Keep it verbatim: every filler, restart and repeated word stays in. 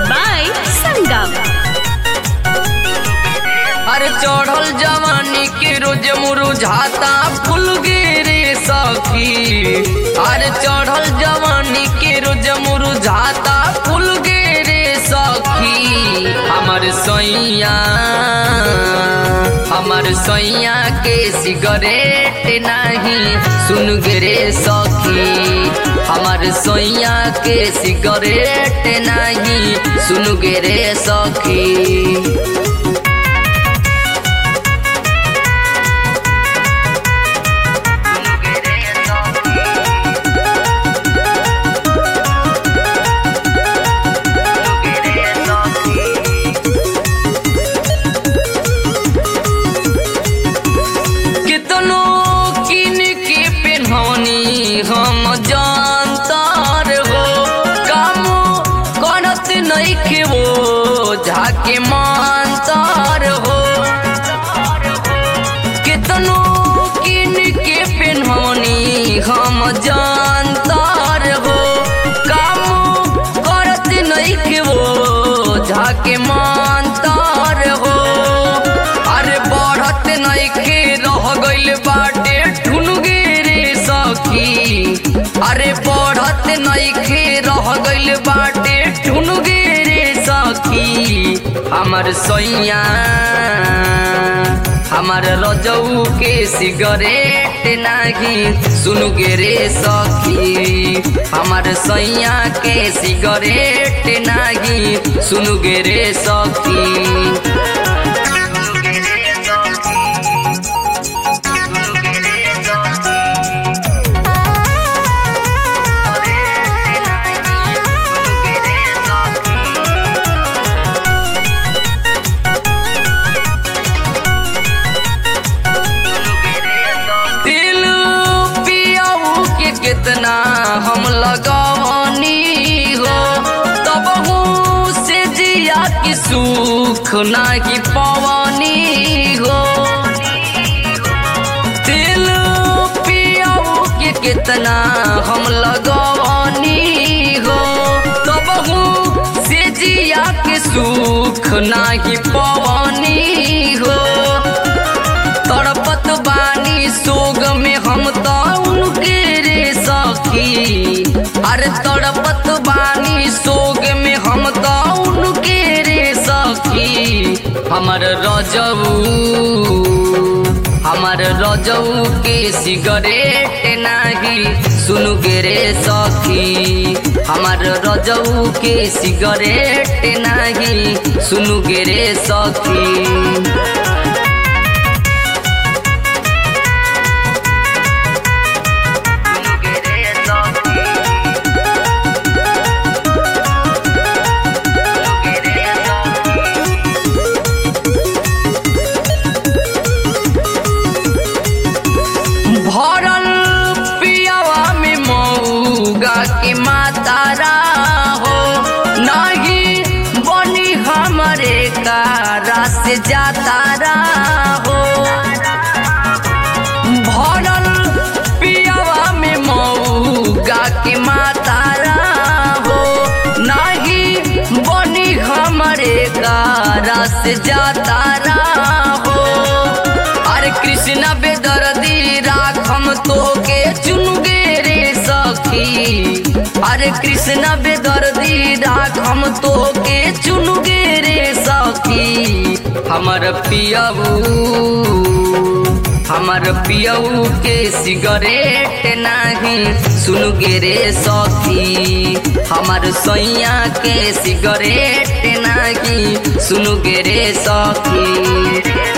by Sangam. अरे चढ़ल जवानी के रोज मुरझाता फूल गिरे सखी। अरे चढ़ल जवानी के रोज मुरझाता फूल गिरे सखी। हमर सैया हमर सैया के सिगरेट नहीं सुन गिरे सखी। हमर सैया के सिगरेट नहीं सुन गिरे सखी। हम जानतार हो काम करत नहीं के वो झाके मानतार हो। कितनो किन के पेन्हनी हम जानतार हो काम करत नहीं के वो झाके मानतार हो। अरे बढ़त नहीं के रह गइल बाटे अरे बढ़त नइखे रह गइल बाटे ठुन गिरे सखी। हमर सैया हमर रजऊ के सिगरेट नाही सुन गिरे सखी। हमर सैया के सिगरेट नाही सुन गिरे सखी। कितना हम लगवनी हो तब से जिया की सुख नहीं पवनी हो। दिल पियाऊ के कितना हम लगवनी हो तब से जिया की सुख नहीं पवनी हो। तड़पत बानी सोग में हम तो अरे तड़पत बानी सोग में हम तो उनके रे सखी। हमर रजऊ हमर रजऊ के सिगरेट नहीं सुन गिरे सखी। हमर रजऊ के सिगरेट नहीं सुन गिरे सखी। भरल पियावा में मऊगा के मातारा हो नहीं बनी हमरे कारा से जातारा हो। भरल पियावा में मऊगा के मातारा हो नहीं बनी हमरे कारा से जातारा हो। अरे कृष्णा बेदर्दी राखम तो के चुन गिरे सखी। अरे कृष्णा बेदर्दी राखम तो के चुन गिरे सखी। हमर पियाऊ हमर पियाऊ के सिगरेट नहीं सुन गिरे सखी। हमर सैया के सिगरेट नहीं सुन गिरे सखी।